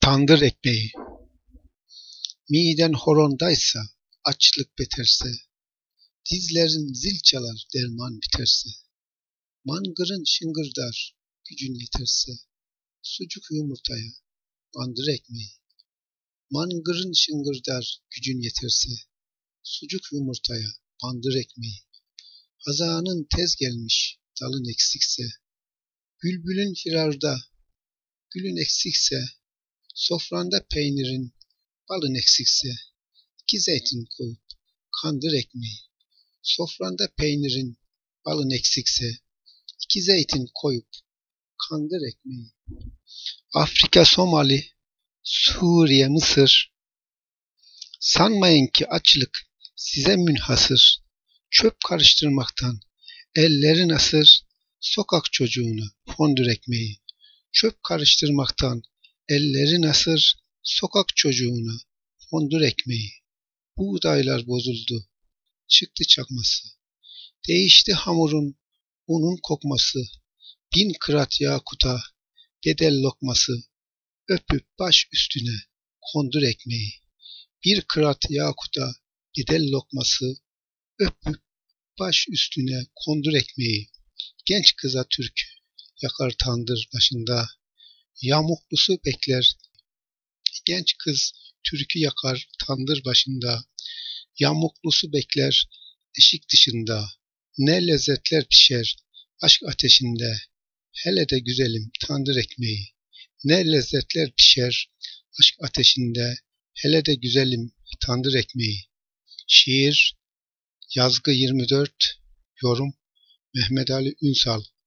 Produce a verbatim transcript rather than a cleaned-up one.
Tandır ekmeği. Miden horondaysa, açlık beterse, dizlerin zil çalar derman biterse, mangırın şıngırdar gücün yeterse, sucuk yumurtaya bandır ekmeği. Mangırın şıngırdar gücün yeterse, sucuk yumurtaya bandır ekmeği. Hazanın tez gelmiş dalın eksikse, bülbülün firarda gülün eksikse, sofranda peynirin balın eksikse, iki zeytin koyup kandır ekmeği. Sofranda peynirin balın eksikse, iki zeytin koyup kandır ekmeği. Afrika, Somali, Suriye, Mısır, sanmayın ki açlık size münhasır. Çöp karıştırmaktan ellerin asır, sokak çocuğuna fondür ekmeği. Çöp karıştırmaktan ellerin asır, sokak çocuğuna fondür ekmeği. Buğdaylar bozuldu, çıktı çakması. Değişti hamurun, unun kokması. Bin kırat yakuta, bedel lokması. Öpüp baş üstüne kondur ekmeği. Bir kırat yakuta, bedel lokması. Öpüp baş üstüne kondur ekmeği. Genç kıza türkü yakar tandır başında. Yamuklusu bekler. Genç kız türkü yakar tandır başında. Yamuklusu bekler eşik dışında. Ne lezzetler pişer aşk ateşinde. Hele de güzelim tandır ekmeği. Ne lezzetler pişer aşk ateşinde. Hele de güzelim tandır ekmeği. Şiir Yazgı yirmi dört. Yorum Mehmet Ali Ünsal.